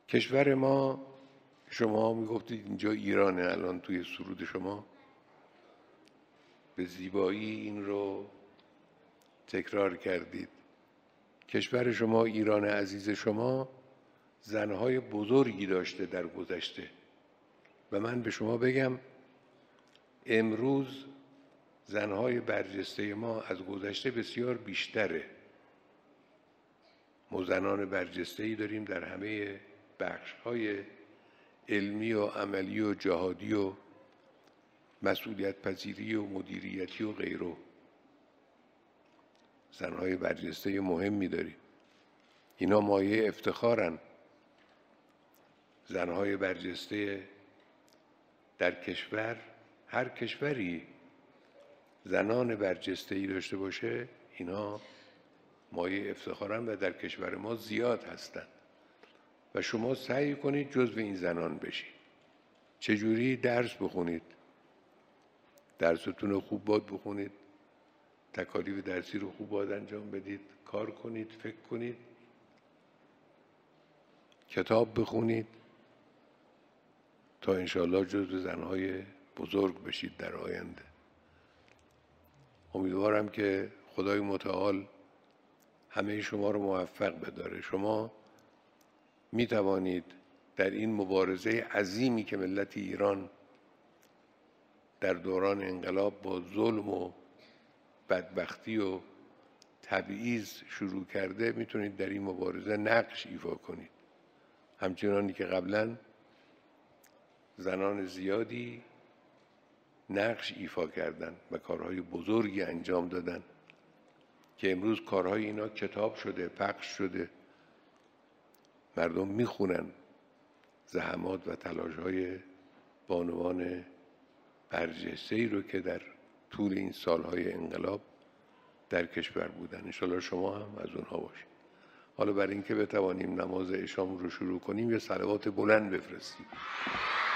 کشور ما، شما میگفتید اینجا ایرانه، الان توی سرود شما به زیبایی این رو تکرار کردید. کشور شما، ایران عزیز شما، زنهای بزرگی داشته در گذشته و من به شما بگم امروز زنهای برجسته ما از گذشته بسیار بیشتره. ما زنان برجسته‌ای داریم در همه بخش‌های علمی و عملی و جهادی و مسئولیت پذیری و مدیریتی و غیره. زنهای برجسته مهمی داریم، اینا مایه افتخارن. زنهای برجسته در کشور، هر کشوری زنان برجسته‌ای داشته باشه، اینا مایه افتخارن و در کشور ما زیاد هستند و شما سعی کنید جزو این زنان بشید. چجوری؟ درس بخونید، درستون رو خوب باد بخونید، تکالیف درسی رو خوب باد انجام بدید، کار کنید، فکر کنید، کتاب بخونید تا انشاءالله جزو زنهای بزرگ بشید در آینده. امیدوارم که خدای متعال همه شما رو موفق بداره. شما می توانید در این مبارزه عظیمی که ملت ایران در دوران انقلاب با ظلم و بدبختی و تبعیض شروع کرده، میتونید در این مبارزه نقش ایفا کنید، همچنانی که قبلا زنان زیادی نقش ایفا کردند و کارهای بزرگی انجام دادن که امروز کارهای اینا کتاب شده، پخش شده، مردم میخونن زحمات و تلاش‌های بانوان برجسته‌ای رو که در طول این سالهای انقلاب در کشور بودن. انشاءالله شما هم از اونها باشید. حالا برای اینکه بتوانیم نماز عشاءمون رو شروع کنیم یه صلوات بلند بفرستیم.